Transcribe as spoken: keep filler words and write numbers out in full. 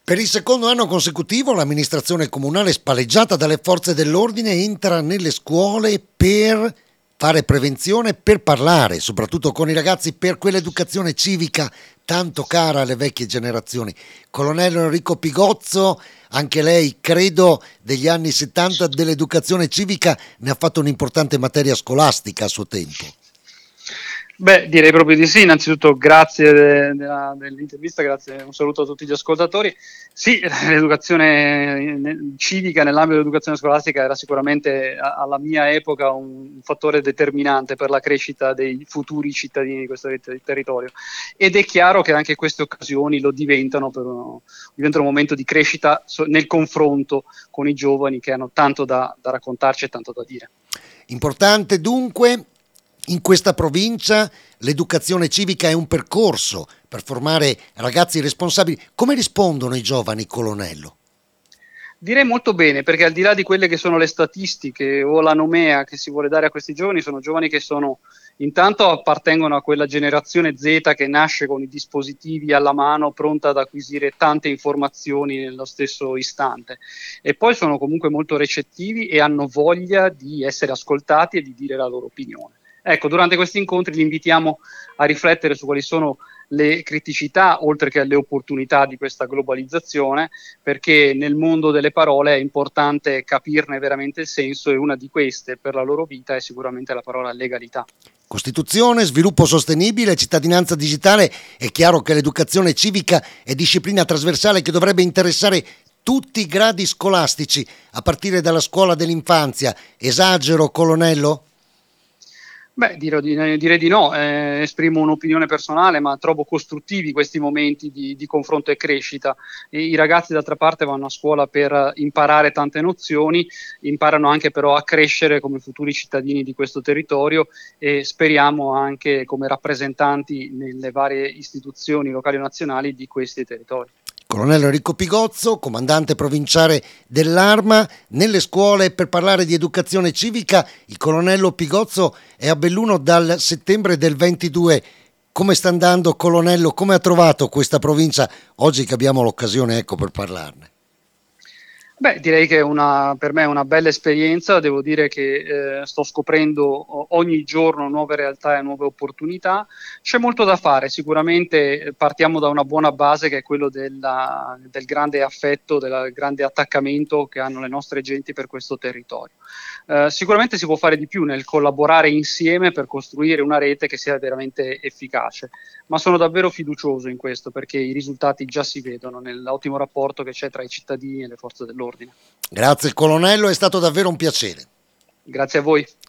Per il secondo anno consecutivo l'amministrazione comunale, spalleggiata dalle forze dell'ordine, entra nelle scuole per fare prevenzione, per parlare, soprattutto con i ragazzi, per quell'educazione civica tanto cara alle vecchie generazioni. Colonnello Enrico Pigozzo, anche lei, credo, degli anni settanta dell'educazione civica ne ha fatto un'importante materia scolastica a suo tempo. Beh, direi proprio di sì. Innanzitutto grazie de- della- dell'intervista, grazie, un saluto a tutti gli ascoltatori. Sì, l'educazione ne- civica nell'ambito dell'educazione scolastica era sicuramente a- alla mia epoca un, un fattore determinante per la crescita dei futuri cittadini di questo ter- territorio. Ed è chiaro che anche queste occasioni lo diventano per uno, diventano un momento di crescita so- nel confronto con i giovani che hanno tanto da, da raccontarci e tanto da dire. Importante dunque, in questa provincia l'educazione civica è un percorso per formare ragazzi responsabili. Come rispondono i giovani, colonnello? Direi molto bene, perché al di là di quelle che sono le statistiche o la nomea che si vuole dare a questi giovani, sono giovani che sono intanto appartengono a quella generazione Z che nasce con i dispositivi alla mano, pronta ad acquisire tante informazioni nello stesso istante, e poi sono comunque molto recettivi e hanno voglia di essere ascoltati e di dire la loro opinione. Ecco, durante questi incontri li invitiamo a riflettere su quali sono le criticità, oltre che alle opportunità di questa globalizzazione, perché nel mondo delle parole è importante capirne veramente il senso, e una di queste per la loro vita è sicuramente la parola legalità. Costituzione, sviluppo sostenibile, cittadinanza digitale. È chiaro che l'educazione civica è disciplina trasversale che dovrebbe interessare tutti i gradi scolastici, a partire dalla scuola dell'infanzia. Esagero, colonnello? Beh, dirò di- direi di no, eh, esprimo un'opinione personale, ma trovo costruttivi questi momenti di, di confronto e crescita. I, I ragazzi, d'altra parte, vanno a scuola per imparare tante nozioni, imparano anche però a crescere come futuri cittadini di questo territorio, e speriamo anche come rappresentanti nelle varie istituzioni locali o nazionali di questi territori. Colonnello Enrico Pigozzo, comandante provinciale dell'Arma, nelle scuole per parlare di educazione civica. Il colonnello Pigozzo è a Belluno dal settembre del ventidue. Come sta andando, colonnello? Come ha trovato questa provincia oggi che abbiamo l'occasione, ecco, per parlarne? Beh, direi che è una, per me è una bella esperienza. Devo dire che eh, sto scoprendo o- ogni giorno nuove realtà e nuove opportunità. C'è molto da fare, sicuramente eh, partiamo da una buona base, che è quello della- del grande affetto, del grande attaccamento che hanno le nostre genti per questo territorio. Eh, sicuramente si può fare di più nel collaborare insieme per costruire una rete che sia veramente efficace, ma sono davvero fiducioso in questo, perché i risultati già si vedono nell'ottimo rapporto che c'è tra i cittadini e le forze dell'ordine. Grazie colonnello, è stato davvero un piacere. Grazie a voi.